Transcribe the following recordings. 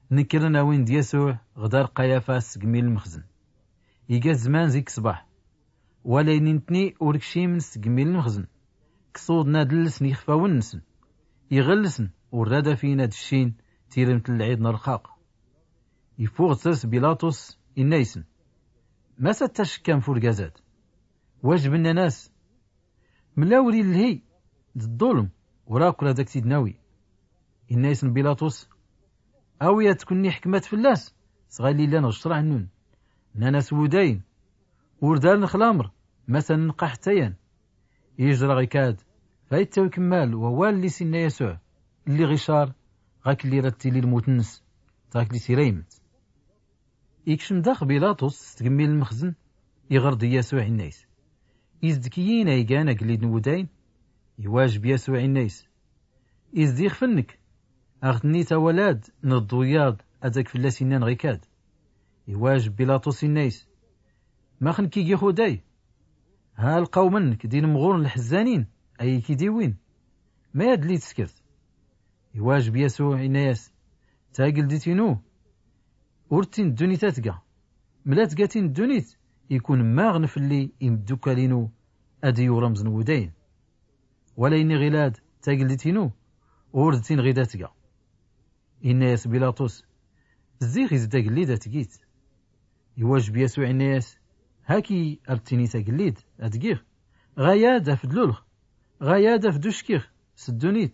نكرنا وين ديسوع غدار قيافاس قميل المخزن يجا زمان زيك صباح ولا ننتني وركشي من سقميل المخزن كصود نادلسن يخفى ونسن يغلسن ورادة فينا دشين تيرمت العيد نرخاق يفوغ ترس بيلاطس النايسن ما ستاش كان فورقازات واجب الناس ملاوري الهي الظلم وراكل هذاك تيدناوي النايسن بيلاطس أويا تكوني حكمات فلاس صغالي لنا غشرع النون ناس وداين وردار نخلامر مثلا نقع حتيان يجرى غيكاد فايتاوي كمال ووال اللي سينا يسوع اللي غشار غاك اللي رتي لي الموتنس تاك اللي سيريمت يكشم داخ بيلاطس تكميل المخزن يغرد يسوع الناس يزدكيين ايقانا قليد نوداين يواجب يسوع الناس يزديخ فنك اغتني ولاد نضوياض اداك فلاسينان غيكاد يواجب بيلاطس الناس ما خنكي يخوداي ها القوم منك دين مغور الحزانين اي كيديوين ما يدلي تسكرت يواجب يسوع الناس تاقل ديتينو ورتين الدوني تاتقا ملا تقاتين الدونيت يكون ما غنف اللي يمدوكا لينو ادي ورمز نودين ولا إني غلاد تاقل ديتينو وردتين غيدا تقا الناس بيلاطس الزيخ يزداق اللي دا تقيت يواجب يسوع الناس هاكي ارتيني تاقليد ادقيغ غايادة في دلولخ غايادة في دوشكيخ سدونيت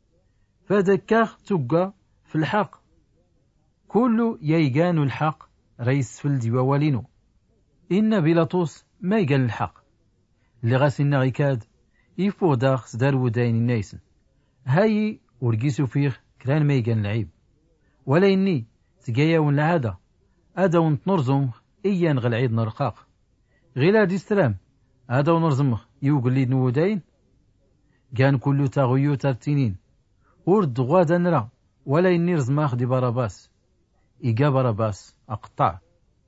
فدكاخ تقى في الحق كله ييقان الحق رئيس فلدي ووالينو إن بيلاطس ما يقال الحق اللي غاسينا غيكاد يفوغ داخ سدار وداين النايسن هاي ورقيسو فيخ كران ما يقال العيب ولا إني تقايا العادة هذا ونتنرزم إيان غالعيد نرقاق غيلا دي السلام هذا ونرزمخ يوقل لي نوداين كان كله تاغيو ترتينين ورد غادا نرى ولا إني رزماخ دي باراباس إيقا باراباس أقطع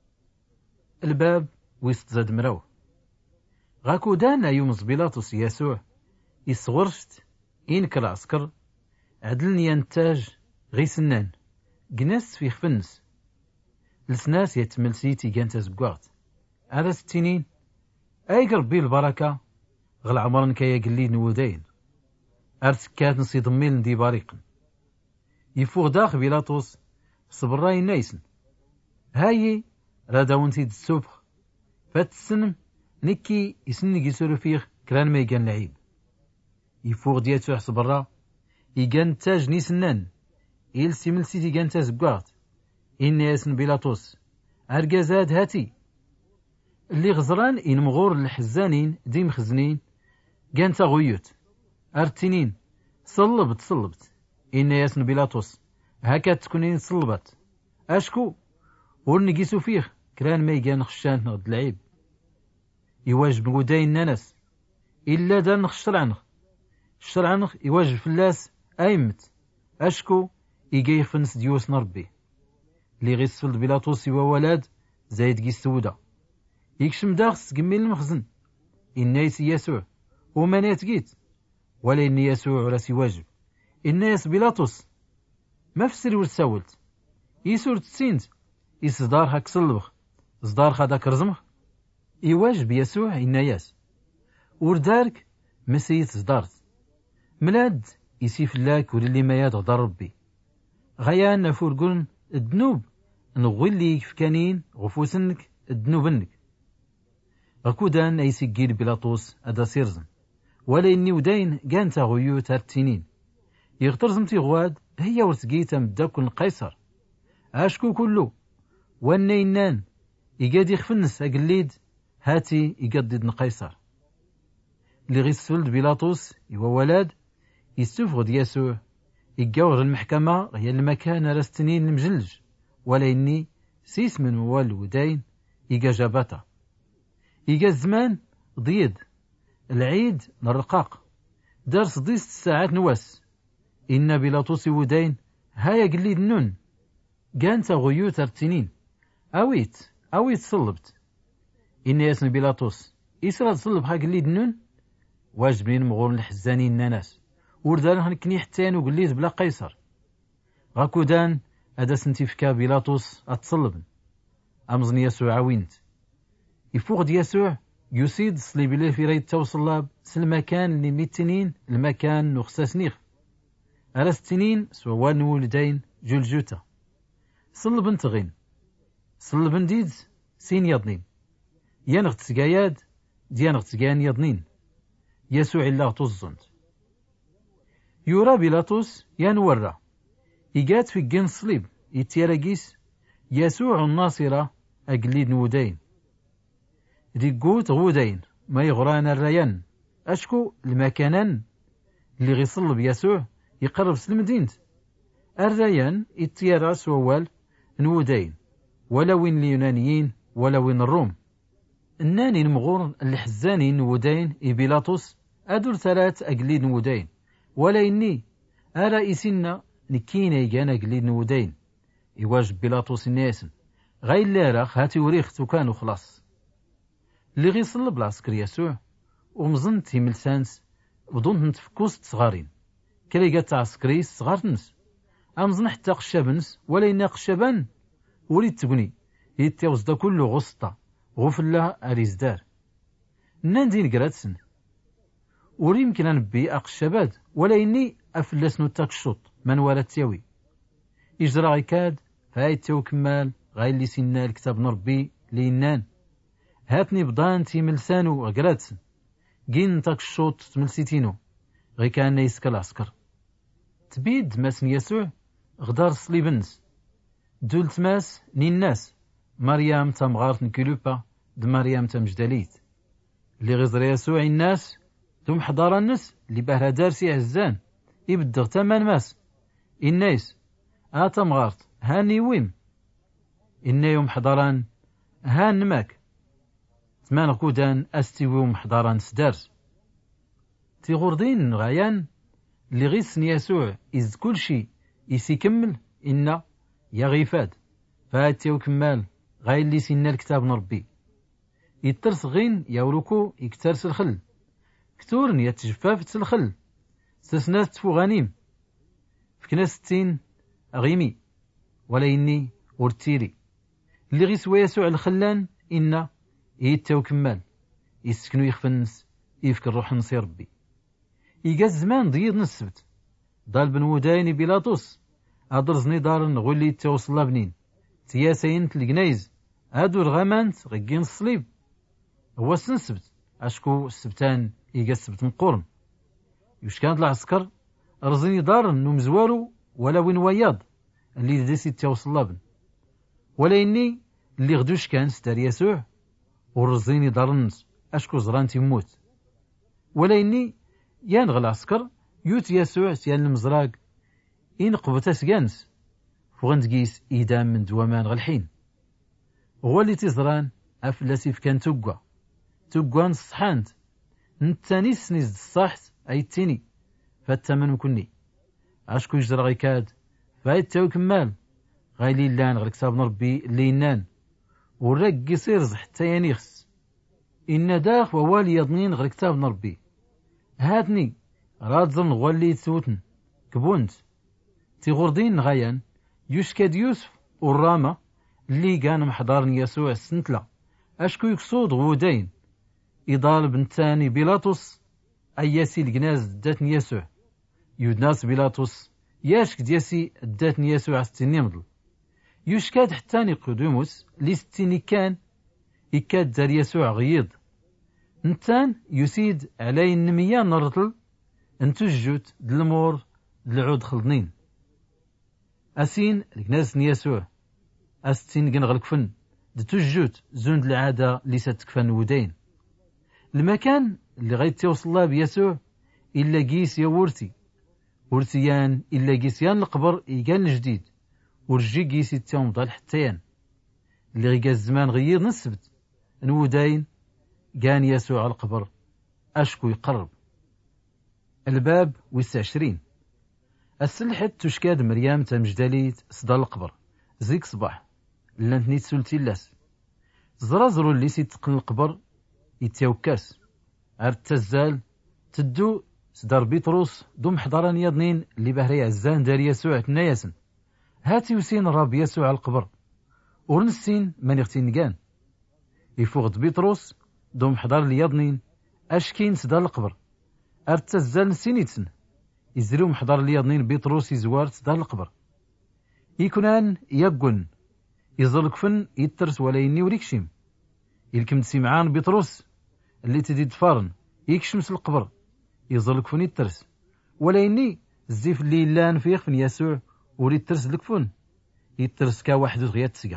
الباب ويست زاد مراو غاكو دانا يومز بيلاطس يسوع يصغرشت إنكر عسكر عدلن ينتاج غي سنان جناس في خفنس لسناس يتمل سيتي جانتا زبقات هذا ستينين أي قربي البركة غل عمرن كيا قليد نودين أرسكات نصي ضميل دي باريقن يفوغ داخ بيلاطس صبراي نايسن هاي رادا ونتي السوبخ فات السنم نكي يسنق يسولو فيخ كران ما يقان لعيب يفوغ دياتو حسب برا يقان تاج نيسنان إلسي ملسي يقان تاز بقاط إني ياسن بيلاطس أرقازاد هاتي اللي غزران إن مغور الحزانين ديم خزنين قان تاغويوت أرتينين صلبت إني ياسن بيلاطس هكا تكونين صلبت أشكو ورنقيسو فيخ كران ما يقان خشان غد العيب يواجب نقوداين نانس إلا دار نخشر عنه يواجب فلاس أيمت أشكو إيجي فنس ديوس نربي لي غيسفلد بيلاطوس وولاد زايد كي السودة يكشم داخس قمي المخزن الناس يسوع ومنات جيت ولا إني يسوع راسي واجب الناس بيلاطوس ما فسر ورساولت يسور تسينت يصدار هاك صلبخ صدار خداك رزمخ يواجب يسوع الناس وردارك مسيت صدارت ملاد يسيف لاك وللي ما يضغط ربي غيان نفورقون الذنوب نغولي فكانين غفوسنك الذنوبنك غكودان ايسيقيل بيلاطوس ادا سيرزم ولا اني وداين كان تاغيو تارتينين يغترزم تيغواد هي ورتقيتا مداكن قيصر اشكو كله وانينان يقاد يخفنس اقليد هاتي يقدد قيصر اللي غيسفلد بيلاطوس يوا ولاد يستفغد يسوع يقاور المحكمة هي المكان راستنين المجلج ولا إني سيس من والودين يقا جاباتا يقا الزمان ضيد العيد نرقاق درس ضيست الساعات نواس إن بيلاطوس ودين هاي قليد نون كانت غيو ترتينين أويت صلبت إن ياسن بيلاطوس إسراد صلب هاي قليد نون واجبين مغور الحزانين ناس وردان هنكني حتان وقليت بلا قيصر غاكودان هذا سنتيفكا بيلاطس أتصلب أمزن يسوع عوينت يفوق دي يسوع يسيد صليب لي في ريت توصلاب سلمكان اللي ميتنين المكان نخساس نيخ على ستنين سوان ولدين جلجوتا صلبن تغين صلبن ديدز سين يضنين ينغت سقاياد ديانغت سقايان يضنين يسوع الله تزنت يورا بيلاطس ينورا إيجات في الجن صليب يتيرجيس يسوع الناصرة أقليد نودين ريقوت غودين ما يغران الريان أشكو المكانان اللي غيصلب يسوع يقرب سلمدينت الريان يتيراس ووال نودين ولا وين اليونانيين ولا وين الروم الناني المغور الحزاني نودين بيلاطس أدور ثلاث أقليد نودين ولا إني أرائسنا نكينا يجانا أقليد نودين يواجب بيلاطس الناس غير لارخ هاتي وريخ وكانوا خلاص اللي غيصلب العسكر يسوع ومزنت ملسانس بدون نتفكوس صغارين كلي قات عسكري صغار نس أمزن حتى قشابنس ولا ينا قشابان وليد تقني يتيوز دا كله غسطة غفلا أريزدار ناندين قراتسن وري يمكن نبي أقشابات ولا إني أفلس نوتاك الشوط من ولا تيوي يجرى عكاد هاي تيو كمال غاي اللي سينا الكتاب نربي لينان هاتني بضان تيملسانو غقراتسن جين نتاك الشوط تملسيتينو غي كان يسكا العسكر تبيد ماسن يسوع غدار صليبنس دول تماس نيناس مريم تمغارت نكلوبا د مريم تمجدليت اللي غزر يسوع الناس دوم حضار الناس اللي بهرا دارسي عزان يبدغ تمان ماس الناس تمغارت هاني ويم إنا يوم حضران هان ماك ثمان غودان أستيوم حضران سدارس تيغوردين غايان اللي غيسن يسوع إز كل شي يسيكمل إنا يا غيفاد فاتيو كمال غاي اللي سينا الكتاب نربي يترس غين يوروكو يكترس الخل كتورن يتجفاف الخل ستسناس تفو غنيم فكنا 60 أغيمي ولا إني ورتيري اللي غيسوا يسوع الخلان إنا يتاو كمال يسكنو يخفنس يفك الروح نصي ربي يقا الزمان ضيض نسبت ضال بن وداين بيلاطس أدرزني دارن غولي يتاو صلابنين تياسين تلقنايز هادو الغمانت غيقين الصليب هو سنسبت أشكو السبتان يقا السبت مقورن يوش كانت العسكر رزني دارن نمزوارو ولا وين وياض اللي ديسي تاو صلابن ولا إني اللي غدوش كان ستار يسوع ورزيني دارنس أشكو زران تيموت ولا إني يانغ العسكر يوت يسوع سيان المزراق إن قبتا سكانس فغندقيس إيدام من دوامان غالحين هو اللي تزران أفلاسي فكان توقوا نصحانت نتاني سنيز الصاحت أي التيني فالتمن مكني أشكو يجرى غيكاد فايت تاو كمال غايلي لان غير كتاب نربي اللي ينان وراك يصير حتى ينيخس إن داخ ووالي يضنين غير كتاب نربي هاتني رادزن غوالي تسوتن كبونت تيغوردين غايان يشكاد يوسف والرامة اللي كان محضارن يسوع السنتلا أشكو يكسود غودين يضالب نتاني بيلاطس أياسي الجناز داتن يسوع يودناس بيلاطس ياشك دياسي داتن يسوع السنين مضل يشكاد حتى نيقوديموس لي ستيني كان يكاد دار يسوع غيض نتان يسيد علي النمية نرطل انتجوت دلمور دلعود خلطنين أسين الكناس يسوع أستين كن غلقفن دتجوت زوند العادة اللي ستكفن ودين المكان اللي غيت يوصل الله بيسوع إلا قيس يا ورتيان إلا قيسيان القبر إيقان الجديد ورجي قيس يتيوم ضال حتيان اللي غيقا الزمان غير نسبت نودين كان يسوع القبر أشكو يقرب الباب 29 السلحت تشكاد مريم تمجدليت صدى القبر زيك صباح لانتني تسولتي اللاس زرازرو اللي سيتقن القبر يتيوكاس التزال تدو صدر بيطروس دوم حضران يضنين اللي بهري عزان دار يسوع تناياسن هاتي وسين الرب يسوع على القبر ورنسين من يغتين كان يفوغد بيطروس دوم حضار لياضنين اشكين سدا القبر ارتزال نسينيتسن يزريو محضر لياضنين بيطروس يزوار سدا القبر يكونان يقن يزرق فن يترس ولا يني وريكشيم يلكم سمعان بيطروس اللي تدي فارن يكشمس القبر يزرق فن يترس ولا يني الزيف اللي لان فيه فن يسوع وريد ترس لكفن يترس كا واحد غيات تسقى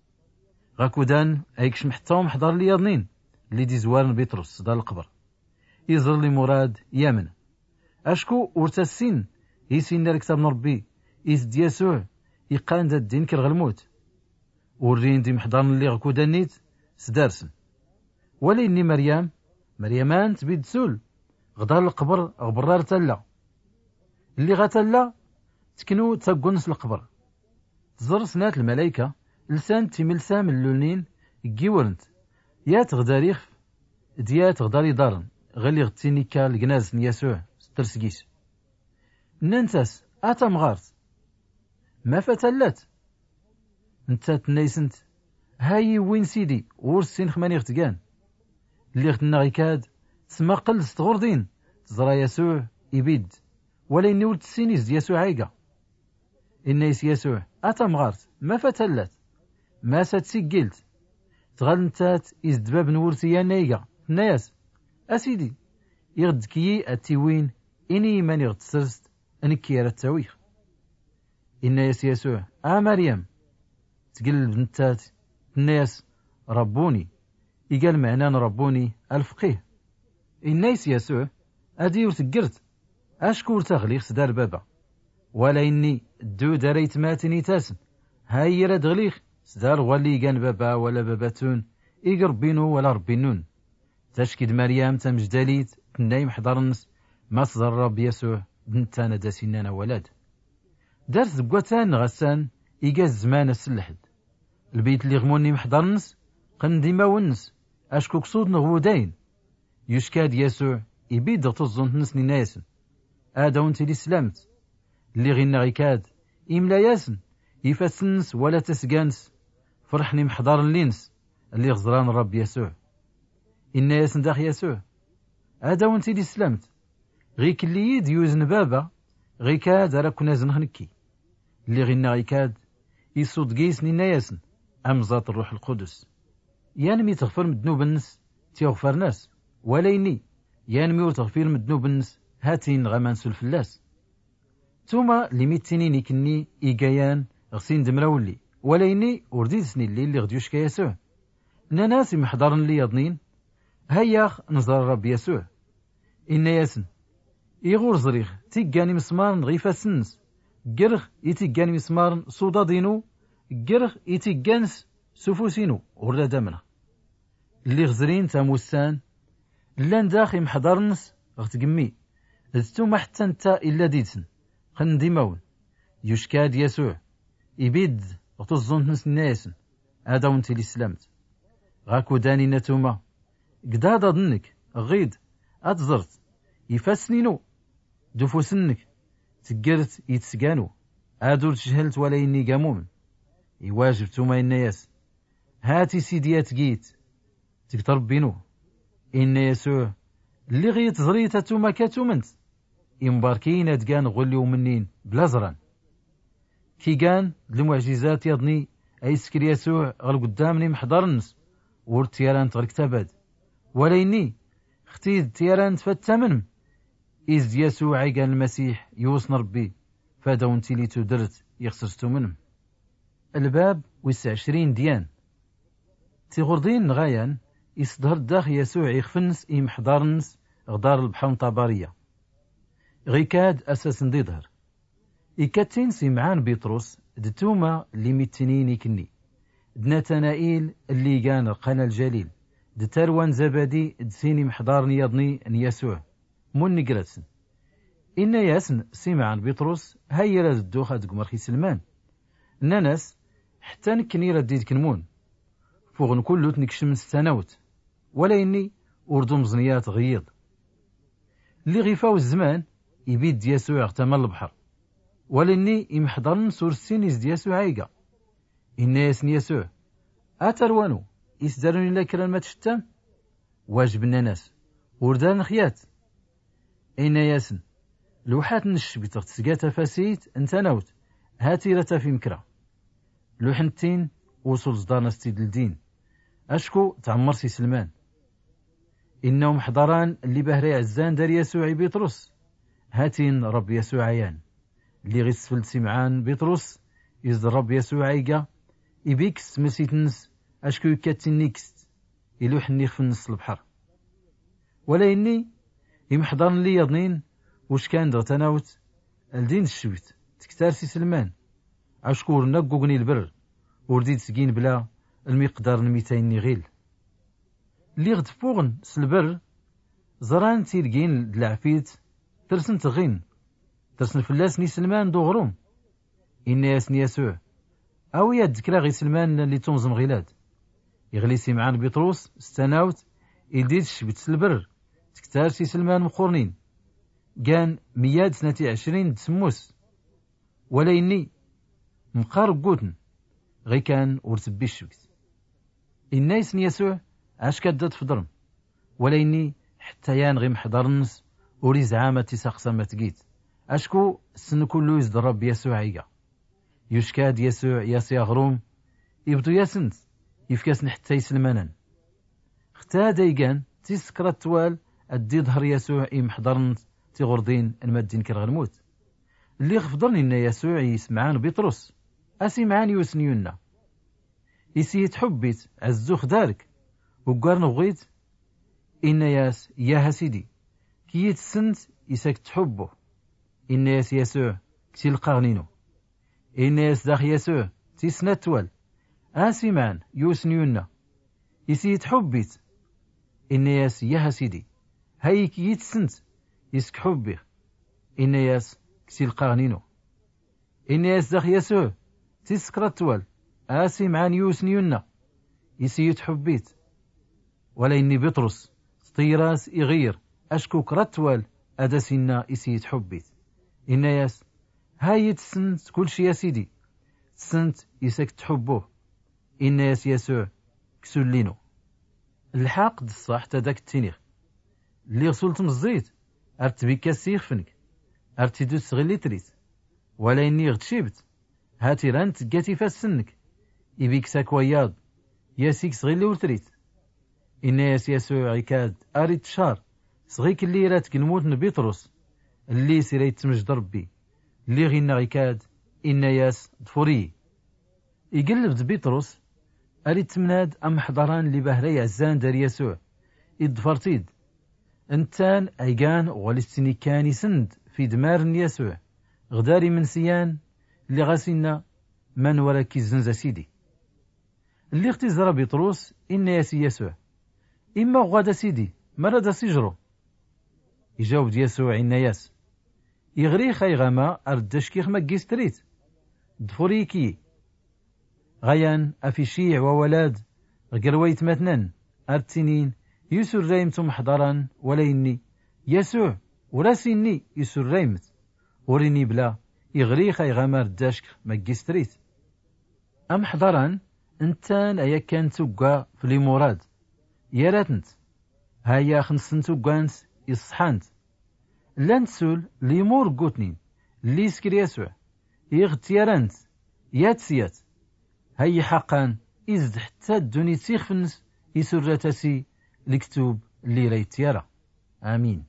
غاكودان ايكش محتاهم حضر لياضنين اللي دي زوارن بيطروس دا القبر يزر لي مراد يامن اشكو ورتاسين يسين دار كتاب ربي يزد يسوع يقان دا الدين كالغلموت ورين دي محضرن اللي غاكودان نيت سدارسن ولا اني مريمان تبيد سول غدار القبر غبرار تلا اللي غتلا تكنو تاقونس القبر تزر سنات الملايكة لسان تيملسام اللونين جيورنت يا تغداريخ ديا تغداري دارن غالي غتيني كالجناز يسوع سترسكيس ننتاس اتا مغارت ما فتلات انت تنيسنت هاي وين سيدي ورسين خماني غتقان اللي غتنا غيكاد تسما قلس تغردين تزرا يسوع يبيد ولا اني ولد السينيز يسوع عيقا إنيس يسوع أتا مغارت ما فتلات ما ساتسيقلت تغال نتات إزدباب نورتيا نايقا ناس أسيدي يغدكي أتيوين إني من يغتسرست أنكي التاويخ إنيس يسوع مريم تقلب نتات الناس ربوني يقال معنان ربوني الفقيه إنيس يسوع أدي وتقرت أشكور تغليق سدار بابا ولا إني الدود ريت ماتني تاسن هاي رد غليخ سدار غالي كان بابا ولا باباتون يقربينو ولا ربينون تشكيد مريم تمجداليت تنايم حضرنس ما صدر رب يسوع بنتانا داسينانا ولاد دارت زقوتان غسان إيقاز زمان السلحد البيت اللي غموني محضرنس قنديما ونس أشكوك صود نغودين يشكاد يسوع يبيد تظن نسني ناسن آداونتي لي سلامت اللي غينا غيكاد إملا ياسن يفسنس ولا تسقانس فرحني محضر اللينس اللي غزران رب يسوع إنا ياسن داخ يسوع آداونتي لي سلامت غيك اللي يد يوزن بابا غيكاد راكو نازن خنكي اللي غينا غيكاد يصود قيسني نياسن أمزات الروح القدس يانمي تغفر من ذنوب الناس تيغفر ناس ولا إني يانمي تغفر من ذنوب الناس هاتين غمان سلفلاس توما لميتيني كني إيقايان غسين دمراولي ولا إني ورديد سني اللي غديوش كيسوع ناس محضرن لي يضنين هياخ نزار رب يسوع إنا ياسن إيغور زريخ تيقاني مسمارن غيفا سنس قرخ يتيقاني مسمارن صودا دينو قرخ يتيقانس سفوسينو وردا دامنا اللي غزرين تاموسان لان داخي محضرنس غتقمي زتوما حتى نتا إلا ديدسن خنديماون يشكاد يسوع يبيد غتظن نس الناس هذا وانت اللي سلامت غاكو داني نتوما قدادا ظنك غيد أتزرت يفسنينو دفو سنك تقرت يتسقانو هادو تجهلت ولا إني قامومن يواجب توما الناس هاتي سيديات قيت تقترب بينو إن يسوع اللي غيت زريتا توما كاتومنت يمباركين ادقان غوليو منين بلا زران كي كان المعجزات يضني اي سكر يسوع غل قدامني محضرنس ورد تيران تغرق تباد ولا إني ختيد تيران تفتمن إز يسوع قال المسيح يوصن ربي فادونتي لي تدرت يخسرستو منهم الباب 29 ديان تيغردين غايان يصدر داخ يسوع يخفنس محضرنس غدار البحر طابارية غيكاد أساس نديظهر إكاتين سمعان بيطروس دتوما اللي متنيني كني دناتنائيل اللي كان القنا الجليل دتروان زبادي دسيني محضارني يضني ان يسوع من نقراتسن إن ياسن سمعان بيطروس هاي راد الدوخة دقمر خي سلمان ناناس حتى نكني رديد كنمون فوغن كلو تنكشم ستانوت ولا إني أردو مزنيات غيض اللي غيفاو الزمان يبيد يسوع اغتمل البحر ولني إمحضرن سورسين إزد يسوع عيقا إنا ياسن يسوع أتروانو إسدارون إلا كران ما تشتام واجبنا ناس وردان خيات إنا ياسن لوحات نشبي تغتسقاتا فاسيت انت نوت هاتي رتا في مكرا لوحنتين وصول زدارنا ستيد الدين أشكو تعمر سي سلمان إنهم حضران اللي بهري عزان دار يسوع بيطرس هاتين رب يسوع عيان اللي غيسفل سمعان بيطرس إز رب يسوع عيقا إبيكس مسيتنس أشكو يكاتين نيكست إلوح النيخ في النص البحر ولا إني يمحضرن لي يضنين وش كان دغ تناوت الدين الشبت تكتار سي سلمان أشكور نقوقني البر ورديد سقين بلا المقدار 200 نغيل اللي غد فوغن سلبر زران تيرقين دلعفيت ترسن تغين ترسن فلاس ني سلمان دو غروم إنا ياسن يسوع أو يدكرا غي سلمان اللي تنظم غيلاد يغليسي معان بيطروس استناوت إلديد الشبت سلبر تكتار سي سلمان مقورنين كان 122 تسموس ولا إني مقارب قوتن غي كان ورتبي الشبت إنا يسن يسوع عاش كدات فضرم ولا إني حتى يان غي محضرنس وري زعامة تساقسا ما تقيت أشكو السن كله يزدرب يسوع عيقا يشكاد يسوع ياسي غروم يبدو ياسنت يفكاسن حتى يسلمانان ختا دايقان تيسكرا التوال أدي ظهر يسوع محضرنت تيغردين المادين كالغنموت اللي غفضرني إن يسوع يسمعان بيطرس أسمعان يوسنيونا يسيت حبيت عزوخ دارك وقارن غيت إن ياس يا سيدي كي يتسنت يساك تحبه إن ياس يسوع كتي القاغنينو إن ياس داخ يسوع تيسنا توال أسمعان يوسنيونا يسيت حبيت إن ياس يا سيدي هاي كي يتسنت يسك حبه إن ياس كتي القاغنينو إن ياس داخ يسوع تيسكرا توال أسمعان يوسنيونا يسيت حبيت ولا إني بطرس طيراس يغير أشكو كرتوال أدسنا يسيت حبيت إن ياس هاي تسنت كل شي يا سيدي تسنت يسك تحبوه إن ياس يسوع كسولينو الحاق الصح تداك التينيخ اللي غسلت مزيت أرتبيك السيخ فنك أرتدو تسغلي تريت ولا إني غتشيبت هاتي رانت تقاتي فاسنك يبيك ساكوياض ياسيك صغيلي ورتريت إن ياس يسوع عكاد أريد شار صغيك اللي راتك الموت بيطرس اللي سيريت تمجد ربي اللي غينا عكاد إن ياس ضفوري يقلب بيطرس أريد تمناد أم حضران اللي بهري عزان دار يسوع إدفرتيد انتان عيقان ولستني كان يسند في دمار يسوع غداري من سيان اللي غاسينا من وراكي الزنزة سيدي اللي اختزر بيطرس إن ياسي يسوع إما غادا سيدي مرد سيجرو يجاوب يسوع إن ياس يغري خاي غاما أردش كيخ مكي ستريت دفوريكي غيان أفيشيع وولاد غقرويت مثنن أرتنين يسر ريمتم حضران ولا إني يسوع وراسيني يسر ريمت وريني بلا يغري خاي غاما أردش مكي ستريت أم حضران انتان أيا كان توقع في لي مراد يا راتنت هيا خمسن توقانت يصحانت لانتسول ليمور قوتنين اللي سكر يسوع يغتيرانت ياتسيات هيا حقا إزد حتى الدوني تيخ في النس يسرتاسي لكتوب اللي ريت يرى آمين.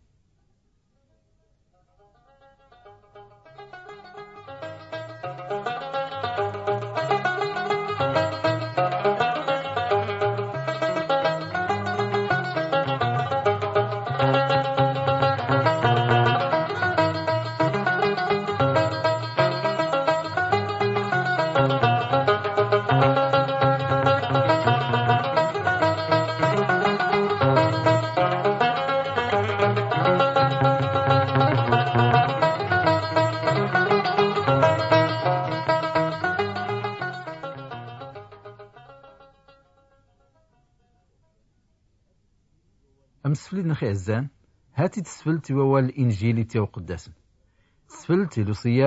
أمسفلت نخي عزان هاتي تسفلت ووال الإنجيل تيو قداسن تسفلت لوصيات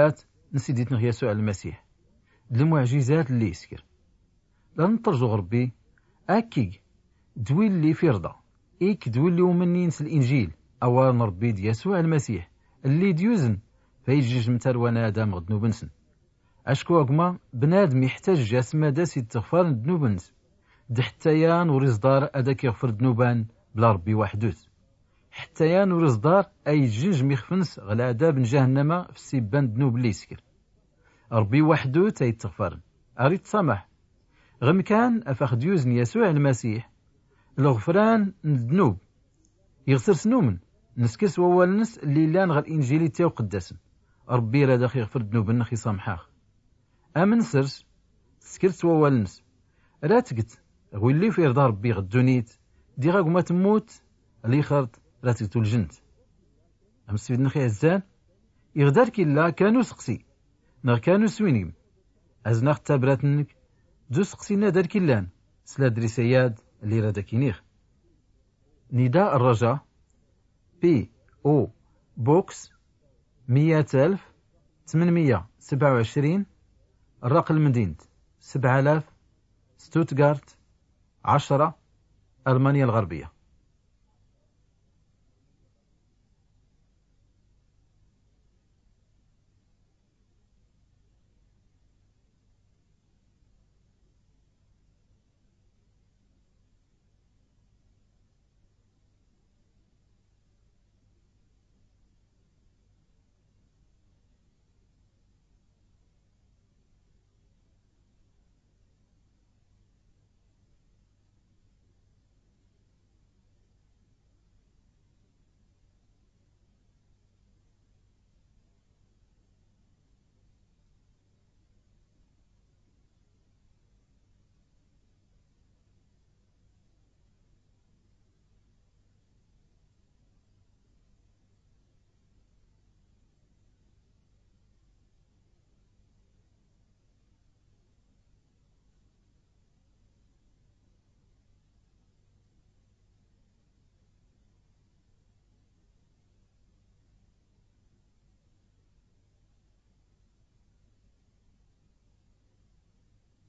نسيديتنا يسوع المسيح المعجزات اللي يسكر لا نطرجو غربي أكيك دويل اللي في رضا إيك دويل اللي ومنينس الإنجيل أوان ربي دي يسوع المسيح اللي ديوزن فيجيج متروانا آدم غدنو بنسن أشكو أقما بنادم يحتاج جاسم داس يتغفر ذنوبنس دحتيان ورزدار أداك يغفر ذنوبان بلا ربي وحدوث حتيان ورزدار أي جنج ميخفنس غلا عذاب جهنم في سيبان ذنوب اللي يسكر ربي وحدوث يتغفر أريد سمح غم كان أفاخ ديوزن يسوع المسيح الغفران الذنوب يغسر سنومن نسكس ووالنس اللي لان غير إنجيلي تاو قداسن ربي لا داخل يغفر ذنوبنا خي سامحاخ أمن سرس سكرت ووالنس راتقت غولي في رضا ربي غدونيت دي غاك ما تموت اللي خرط راتقتو الجنت أم سيدنا خي عزان يغدار كلا كانو سقسي نغ كانو سوينيم أزناخ تابراتنك دو سقسينا دار كلان سلا دريسياد اللي رادا كينيخ نداء الرجاء بي او بوكس 100,827 الرقم المدينة 7000 ستوتغارت 10 ألمانيا الغربية.